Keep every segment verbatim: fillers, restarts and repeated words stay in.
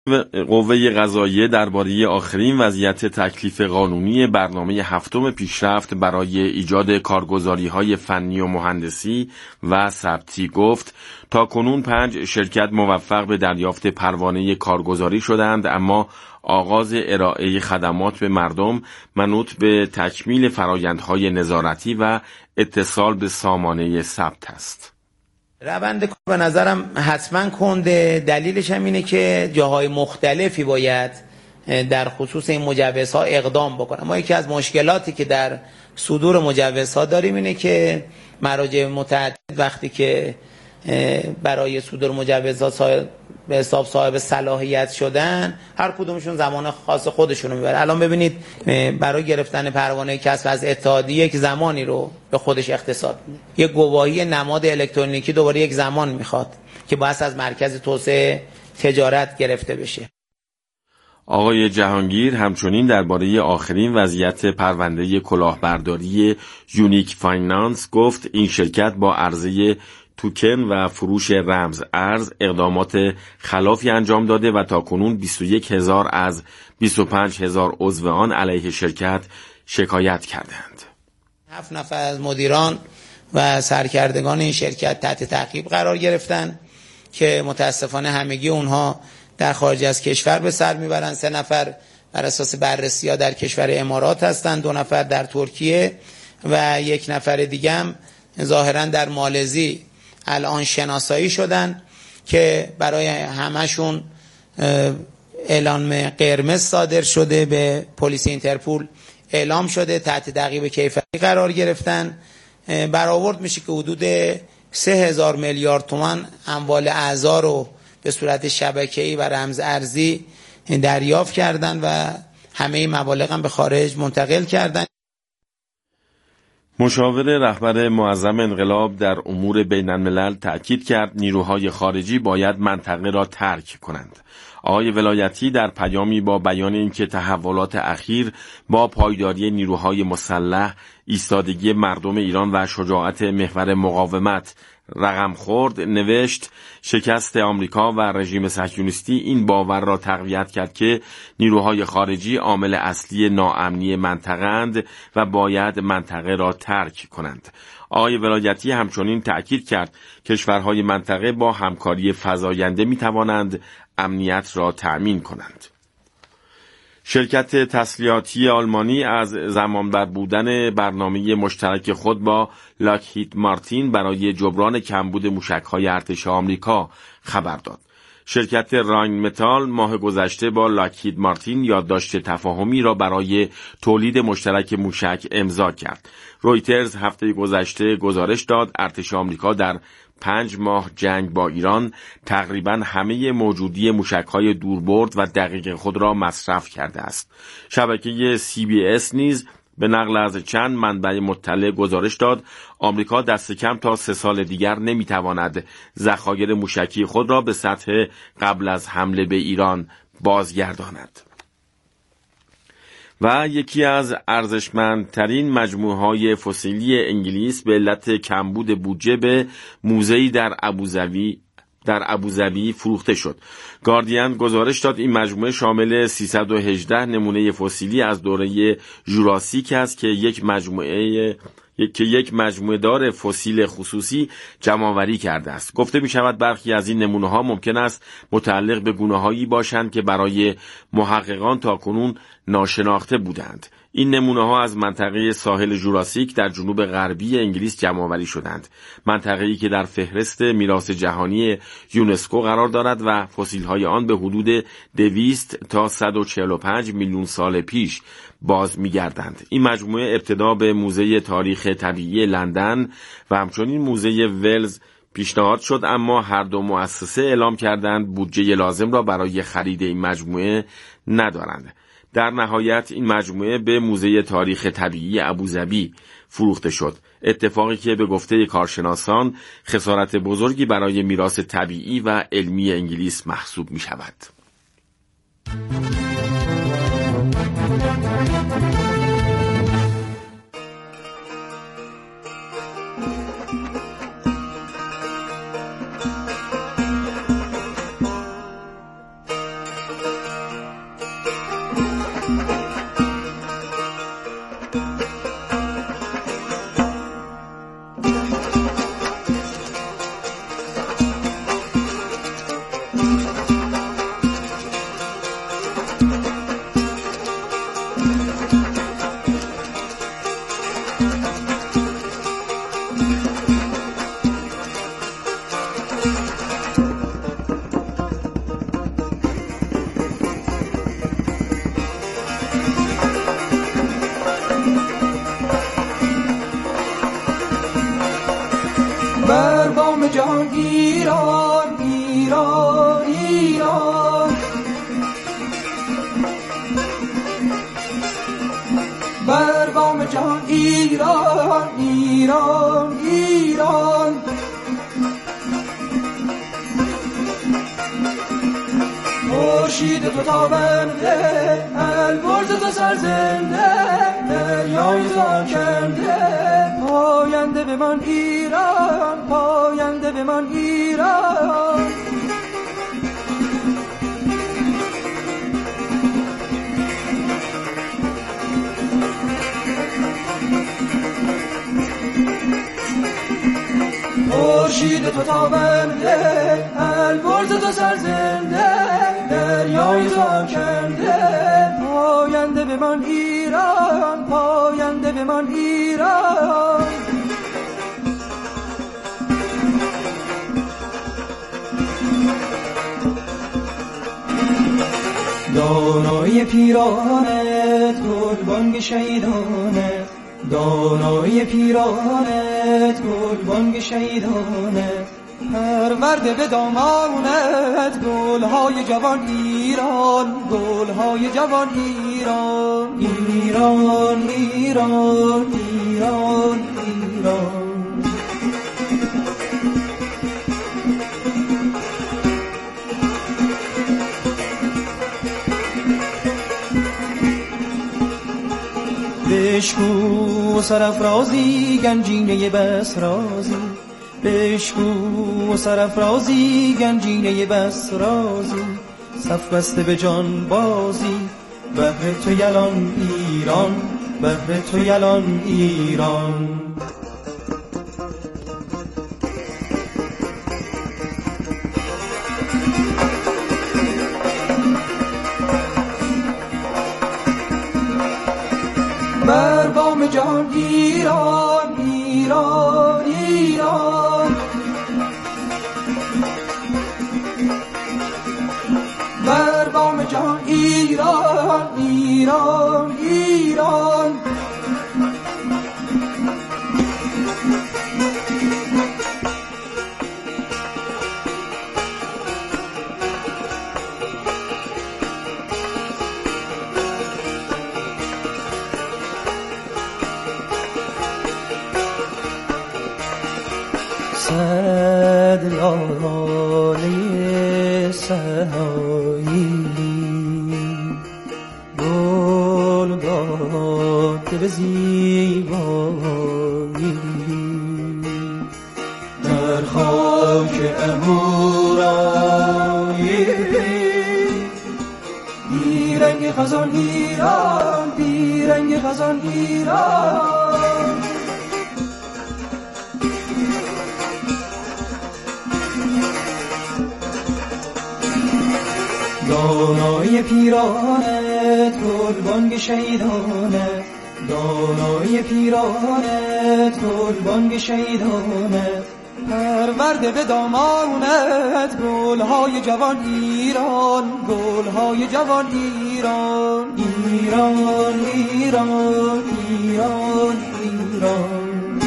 قوه قضاییه درباره آخرین وضعیت تکلیف قانونی برنامه هفتم پیشرفت برای ایجاد کارگزاری‌های فنی و مهندسی و ثبتی گفت تاکنون پنج شرکت موفق به دریافت پروانه کارگزاری شدند، اما آغاز ارائه خدمات به مردم منوط به تکمیل فرآیندهای نظارتی و اتصال به سامانه ثبت است. روند کار به نظرم حتما کنده. دلیلش هم اینه که جاهای مختلفی باید در خصوص این مجوزها اقدام بکنن. ما یکی از مشکلاتی که در صدور مجوزها داریم اینه که مراجع متعدد وقتی که برای صدور مجوزها به حساب صاحب صلاحیت شدن، هر کدومشون زمان خاص خودشونو میبره. الان ببینید برای گرفتن پروانه کسب از اتحادیه یک زمانی رو به خودش اختصاص میده. یک گواهی نماد الکترونیکی دوباره یک زمان میخواد که باید از مرکز توسعه تجارت گرفته بشه. آقای جهانگیر همچنین درباره آخرین وضعیت پرونده کلاهبرداری یونیک فایننس گفت این شرکت با عرضه توکن و فروش رمز ارز اقدامات خلافی انجام داده و تاکنون بیست و یک هزار از بیست و پنج هزار عضو آن علیه شرکت شکایت کردند. هفت نفر از مدیران و سرکردگان این شرکت تحت تعقیب قرار گرفتن که متاسفانه همگی اونها در خارج از کشور به سر میبرن. سه نفر بر اساس بررسی‌ها در کشور امارات هستند، دو نفر در ترکیه و یک نفر دیگه هم ظاهرا در مالزی الان شناسایی شدن که برای همشون اعلام قرمز صادر شده، به پلیس اینترپول اعلام شده، تحت تعقیب کیفری قرار گرفتن. برآورد میشه که حدود سه هزار میلیارد تومان اموال اعضا رو به صورت شبکه‌ای و رمز ارزی دریافت کردن و همه مبالغ هم به خارج منتقل کردن. مشاور رهبر معظم انقلاب در امور بین الملل تأکید کرد نیروهای خارجی باید منطقه را ترک کنند. آقای ولایتی در پیامی با بیان اینکه تحولات اخیر با پایداری نیروهای مسلح، ایستادگی مردم ایران و شجاعت محور مقاومت رقم خورد نوشت شکست آمریکا و رژیم صهیونیستی این باور را تقویت کرد که نیروهای خارجی عامل اصلی ناامنی منطقه اند و باید منطقه را ترک کنند. آقای ولایتی همچنین تأکید کرد کشورهای منطقه با همکاری فزاینده می توانند امنیت را تأمین کنند. شرکت تسلیحاتی آلمانی از زمانبر بودن برنامه مشترک خود با لاکهید مارتین برای جبران کمبود موشک‌های ارتش آمریکا خبر داد. شرکت راین متال ماه گذشته با لاکهید مارتین یادداشت تفاهمی را برای تولید مشترک موشک امضا کرد. رویترز هفته گذشته گزارش داد ارتش آمریکا در پنج ماه جنگ با ایران تقریباً همه موجودی موشک‌های دوربرد و دقیق خود را مصرف کرده است. شبکه سی بی اس نیز به نقل از چند منبع مطلع گزارش داد آمریکا دست کم تا سه سال دیگر نمیتواند ذخایر موشکی خود را به سطح قبل از حمله به ایران بازگرداند. و یکی از ارزشمندترین مجموعه‌های فسیلی انگلیس به علت کمبود بودجه به موزه‌ای در ابوظبی در ابوظبی فروخته شد. گاردین گزارش داد این مجموعه شامل سیصد و هجده نمونه فسیلی از دوره ژوراسیک است که یک مجموعه که یک مجموعه دار فسیل خصوصی جمع‌آوری کرده است. گفته می شود برخی از این نمونه ها ممکن است متعلق به گونه هایی باشند که برای محققان تاکنون ناشناخته بودند. این نمونه ها از منطقه ساحل ژوراسیک در جنوب غربی انگلیس جمع‌آوری شدند. منطقه‌ای که در فهرست میراث جهانی یونسکو قرار دارد و فسیل های آن به حدود دویست تا صد و چهل و پنج میلیون سال پیش باز می‌گردند. این مجموعه ابتدا به موزه تاریخ طبیعی لندن و همچنین موزه ولز پیشنهاد شد، اما هر دو مؤسسه اعلام کردند بودجه لازم را برای خرید این مجموعه ندارند. در نهایت این مجموعه به موزه تاریخ طبیعی ابوظبی فروخته شد، اتفاقی که به گفته کارشناسان خسارت بزرگی برای میراث طبیعی و علمی انگلیس محسوب می شود. خورشید تو تابنده البرز تو سرزنده دریای تو آکنده پاینده به من ایران پاینده به من ایران خورشید تو تابنده البرز تو سرزنده دریای تو آکنده پاینده به من ایران پاینده به من ایران دانای پیرانت گلبانگ شهیدانت دانای پیرانت گلبانگ شهیدانت پرورده به دامانت گلهای جوان ایران گلهای جوان ایران ایران ایران ایران ایران بشکو سرافرازی گنجینه بسرازی بشکو سرافرازی گنجینه بسرازی صف بسته به جان بازی بهر تو یلان ایران بهر تو یلان ایران بر بام جهان ایران ایران ایران بر بام جهان ایران ایران ایران صد لاله سهایی گل داده به زیبایی در خاک امورایی بیرنگ خزان ایران بیرنگ خزان ایران دانای پیرانت گلبانگ شهیدانت دانای پیرانت گلبانگ شهیدانت پرورده به دامانت گلهای جوان ایران گلهای جوان ایران ایران ایران ایران ایران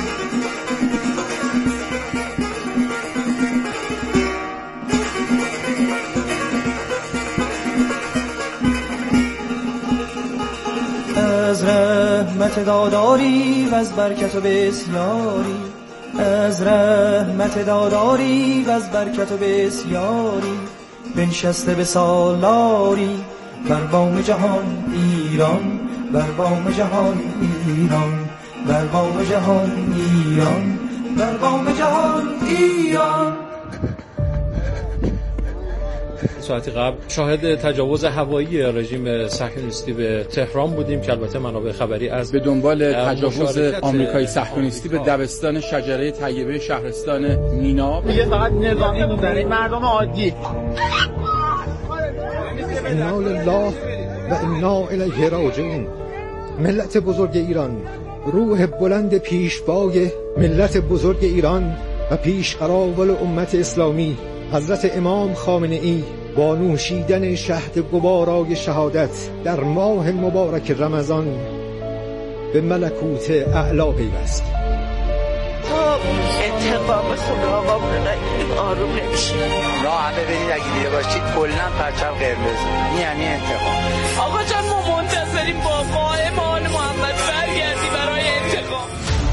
از رحمت داداری و از برکت و بسیاری از رحمت داداری و از برکت و بسیاری بنشسته به سالاری بر بام جهان ایران بر بام جهان ایران بر بام جهان ایران بر بام جهان ایران. ساعتی قبل شاهد تجاوز هوایی رژیم صهیونیستی به تهران بودیم که البته منابع خبری از به دنبال تجاوز آمریکایی صهیونیستی به دبستان شجره طیبه شهرستان مینا دیگه فقط نظامی بودن مردم عادی. انا لله و انا الیه راجعون. ملت بزرگ ایران، روح بلند پیشوای ملت بزرگ ایران و پیشقراول امت اسلامی حضرت امام خامنه ای با نوشیدن شهد گوارای شهادت در ماه مبارک رمضان به ملکوت اعلا پیوست. انتقام خدا آقا بودن آروم نمیشه. راه همه برید اگه دیده باشید کلن پرچم قرمز این یعنی انتقام. آقا جان ما منتظریم با قائم آل محمد برگردی برای انتقام.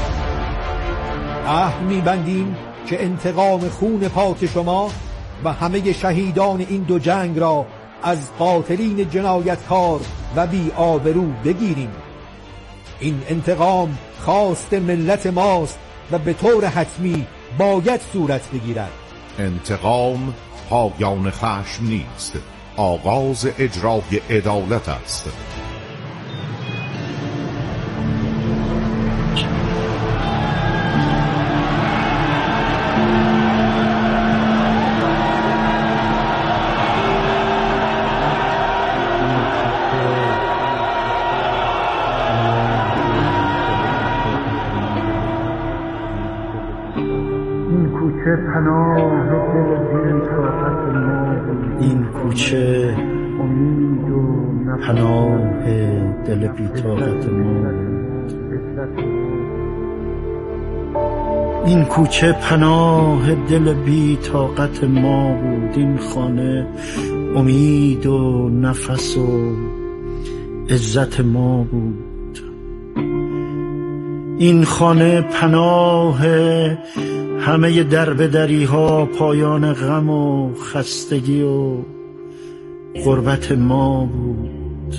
عهد می‌بندیم که انتقام خون پاک شما و همه شهیدان این دو جنگ را از قاتلین جنایتکار و بی آبرو بگیریم. این انتقام خواست ملت ماست و به طور حتمی باید صورت بگیرد. انتقام پایان خشم نیست، آغاز اجرای عدالت است. این کوچه پناه دل بی‌طاقت ما، این کوچه پناه دل بی‌طاقت ما بود. این خانه امید و نفس و عزت ما بود. این خانه پناه همه دربدری ها، پایان غم و خستگی و غربت ما بود.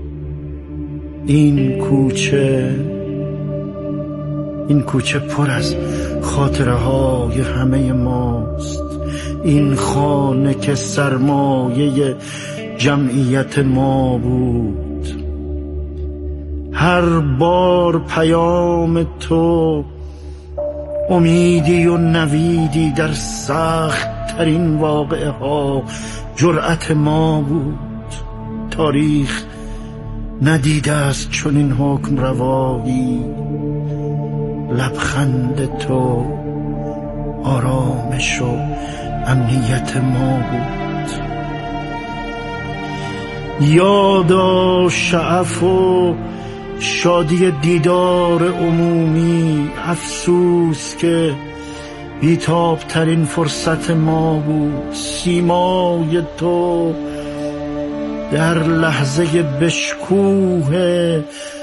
این کوچه این کوچه پر از خاطره های همه ماست. این خانه که سرمایه جمعیت ما بود. هر بار پیام تو امیدی و نویدی در سخت ترین واقعه ها جرأت ما بود. تاریخ ندیده است چون این حکم روایی، لبخند تو آرامش و امنیت ما بود. یادا شعف و شادی دیدار عمومی، افسوس که بی‌تاب ترین فرصت ما بود. سیمای تو در لحظه بشکوه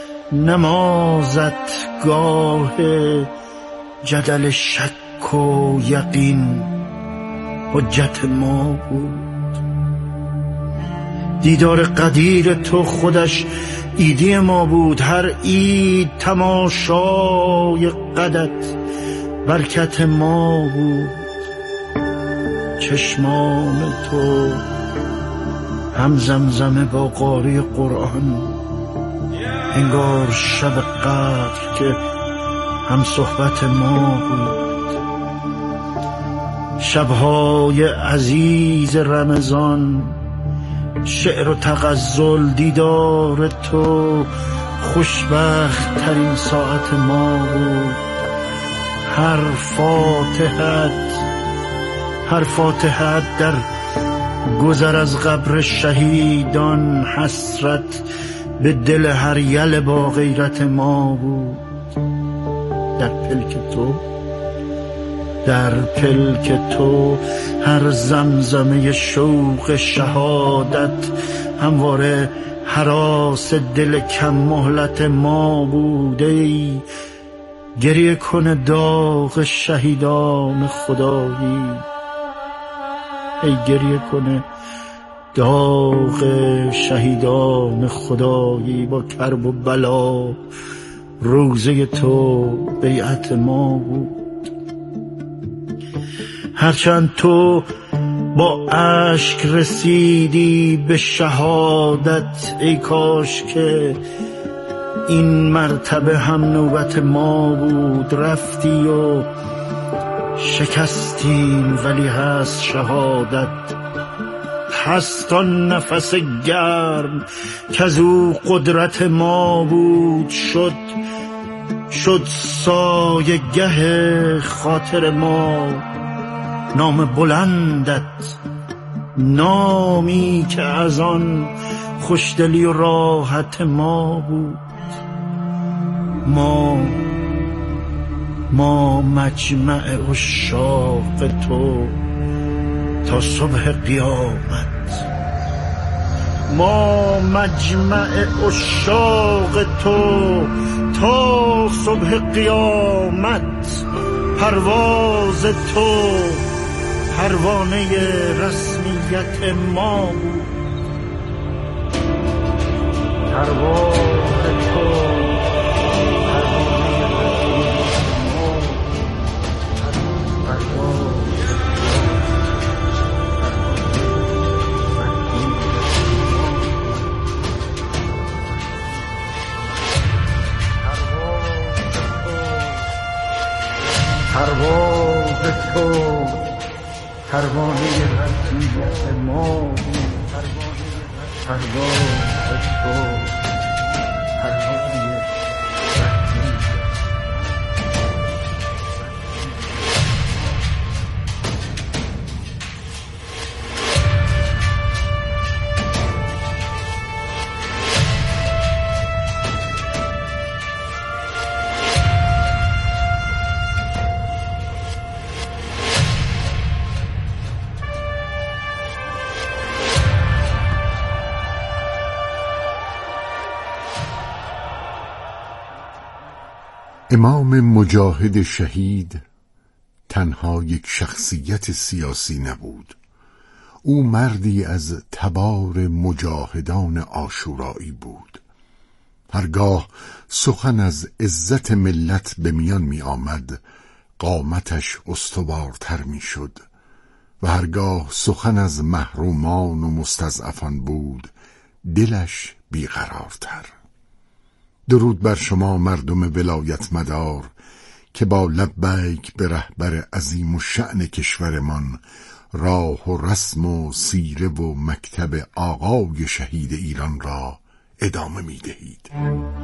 نمازت گاه جدل شک و یقین حجت ما بود. دیدار قدیر تو خودش ایدی ما بود. هر عید تماشای قدت برکت ما بود. چشمان تو هم زمزمه با قاری قرآن، انگار شب قدر که هم صحبت ما بود. شبهای عزیز رمضان، شعر و تغزل، دیدار تو خوشبخت ترین ساعت ما بود. هر فاتحت هر فاتحت در گذر از قبر شهیدان، حسرت به دل هر یل با غیرت ما بود. در پلک تو در پلک تو هر زمزمه شوق شهادت همواره هراس دل کم مهلت ما بود. ای گریه کنه داغ شهیدان خدایی، ای گریه کنه داغ شهیدان خدایی. با کرب و بلا روزه تو بیعت ما بود. هرچند تو با اشک رسیدی به شهادت، ای کاش که این مرتبه هم نوبت ما بود. رفتی و شکستیم ولی هست شهادت، هست آن نفس گرم که از او قدرت ما بود. شد شد سایه گه خاطر ما نام بلندت، نامی که از آن خوشدلی و راحت ما بود. ما ما مجمع عشاق تو تا صبح قیامت، ما مجمع عشاق تو تا صبح قیامت. پرواز تو پروانه رسمیت ما بود. پرواز تو پرواز تو پروانه رسمیت ما بود. پرواز تو پروانه امام مجاهد شهید تنها یک شخصیت سیاسی نبود. او مردی از تبار مجاهدان عاشورایی بود. هرگاه سخن از عزت ملت به میان می آمد قامتش استوارتر می شد و هرگاه سخن از محرومان و مستضعفان بود دلش بیقرارتر. درود بر شما مردم ولایت مدار که با لبیک به رهبر عظیم و شأن کشورمان راه و رسم و سیره و مکتب آقای شهید ایران را ادامه می دهید.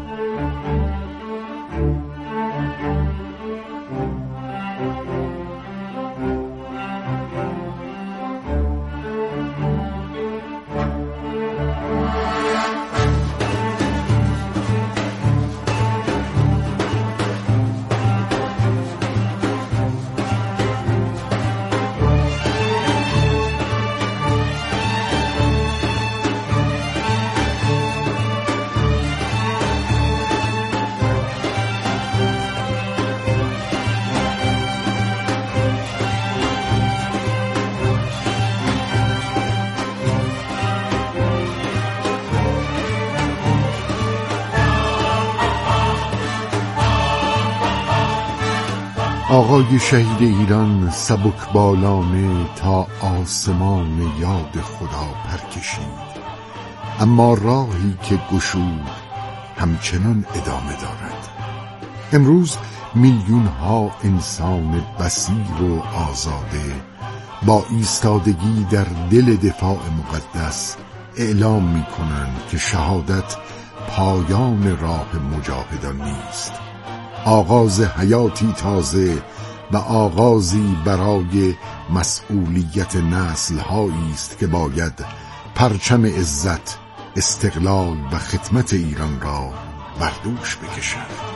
آقای شهید ایران سبکبالانه تا آسمان یاد خدا پر کشید، اما راهی که گشود همچنان ادامه دارد. امروز میلیون ها انسان بصیر و آزاده با ایستادگی در دل دفاع مقدس اعلام می کنند که شهادت پایان راه مجاهدان نیست، آغاز حیاتی تازه و آغازی برای مسئولیت نسل‌هایی است که باید پرچم عزت، استقلال و خدمت ایران را بر دوش بکشد.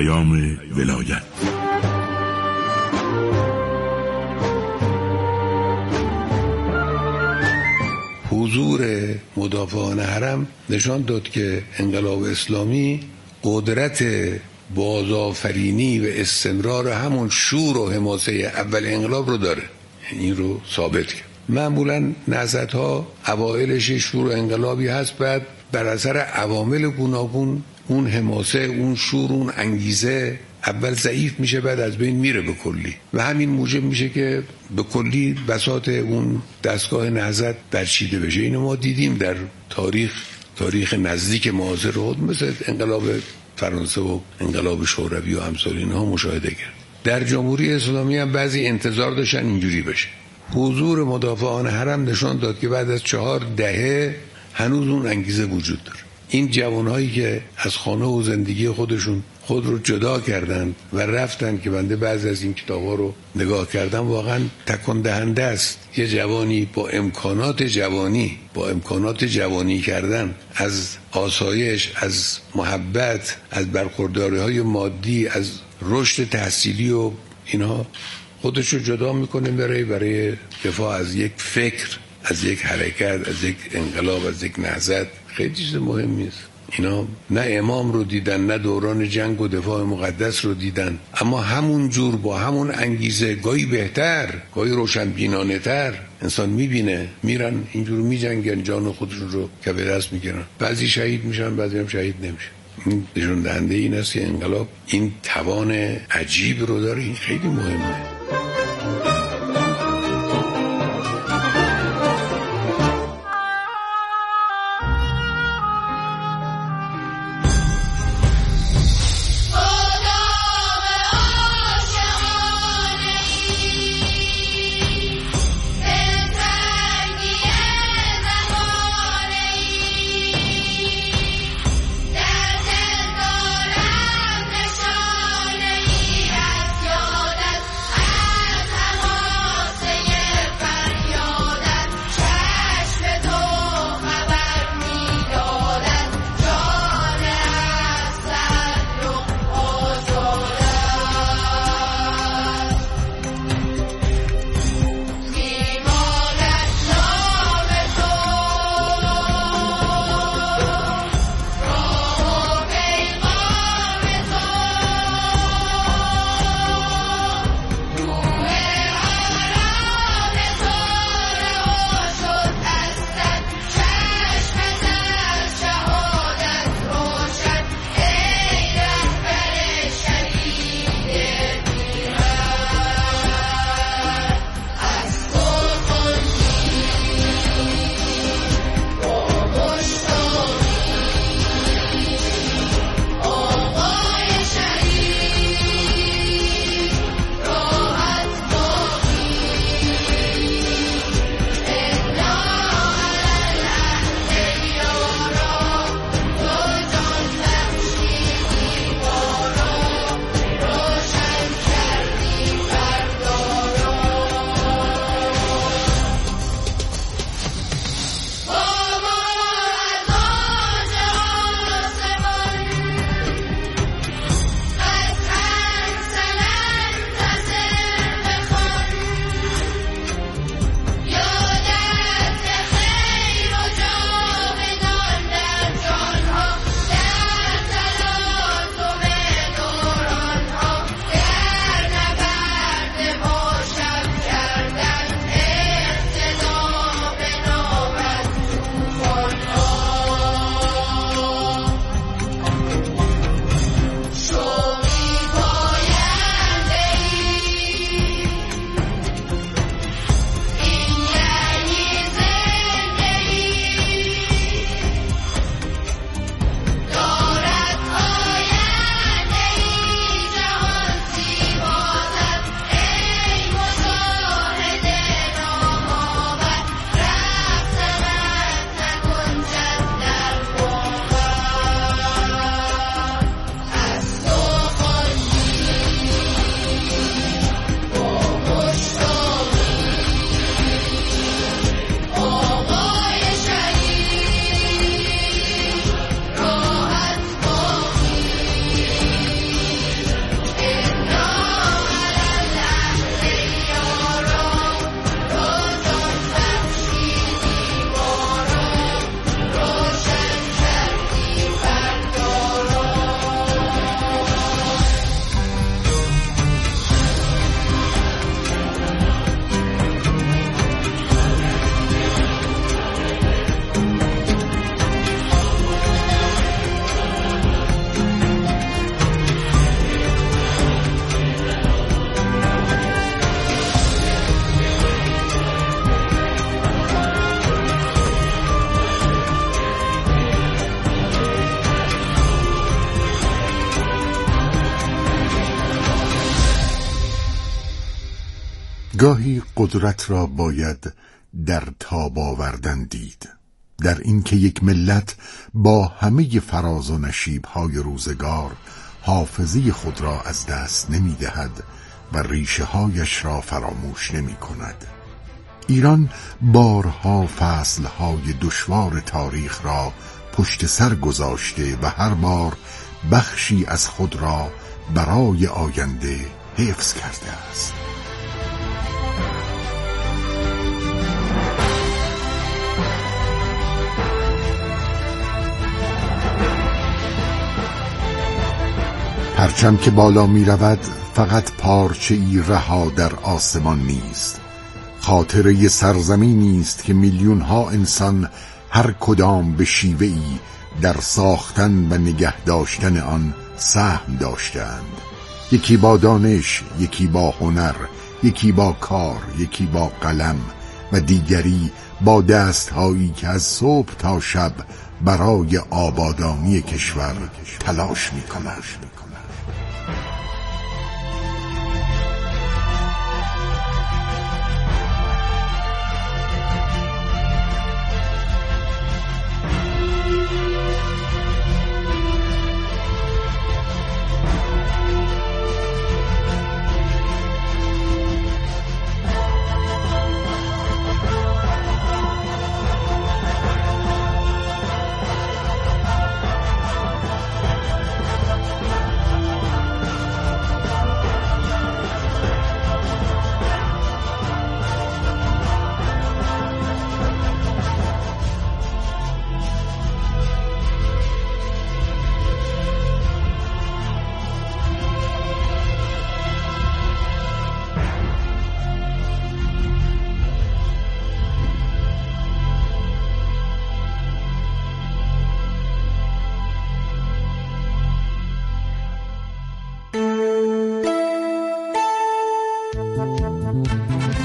پیام ولایت. حضور مدافعان حرم نشان داد که انقلاب اسلامی قدرت بازآفرینی و استمرار همون شور و حماسه اول انقلاب رو داره. این رو ثابت کرد. معمولا نهضت‌ها اوایلش شور انقلابی هست، بعد بر اثر عوامل گوناگون اون حماسه، اون شور، اون انگیزه اول ضعیف میشه، بعد از بین میره به کلی و همین موجب میشه که به کلی بساط اون دستگاه نهضت برچیده بشه. اینو ما دیدیم در تاریخ تاریخ نزدیک معاصر خود، مثل انقلاب فرانسه و انقلاب شوروی و امثال اینها مشاهده کرد. در جمهوری اسلامی هم بعضی انتظار داشتن اینجوری بشه. حضور مدافعان حرم نشان داد که بعد از چهار دهه هنوز اون انگیزه وجود داره. این جوانهایی که از خانه و زندگی خودشون خود رو جدا کردن و رفتن، که بنده بعضی از این کتابا رو نگاه کردم، واقعا تکان دهنده است. یه جوانی با امکانات جوانی با امکانات جوانی کردن، از آسایش، از محبت، از برخورداری‌های مادی، از رشد تحصیلی و اینها خودش رو جدا میکنه برای برای دفاع از یک فکر، از یک حرکت، از یک انقلاب، از یک نهضت. خیلی چیز مهمی است. اینا نه امام رو دیدن، نه دوران جنگ و دفاع مقدس رو دیدن، اما همون جور با همون انگیزه، گاهی بهتر، گاهی روشنبینانه تر انسان میبینه، میرن اینجور میجنگن، جان خودشون رو که به دست میگیرن. بعضی شهید میشن، بعضی هم شهید نمیشن. این نشون دهنده این است که انقلاب این توان عجیب رو داره. این خیلی مهمه. گاهی قدرت را باید در تاب آوردن دید، در اینکه یک ملت با همه فراز و نشیب‌های روزگار حافظه خود را از دست نمی دهد و ریشه هایش را فراموش نمی کند. ایران بارها فصلهای دشوار تاریخ را پشت سر گذاشته و هر بار بخشی از خود را برای آینده حفظ کرده است. پرچم که بالا می رود فقط پارچه ای رها در آسمان نیست، خاطره سرزمینی است که میلیون ها انسان هر کدام به شیوه ای در ساختن و نگه داشتن آن سهم داشتند. یکی با دانش، یکی با هنر، یکی با کار، یکی با قلم و دیگری با دستهایی که از صبح تا شب برای آبادانی کشور تلاش می کنند.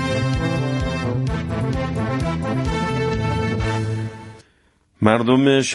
مردم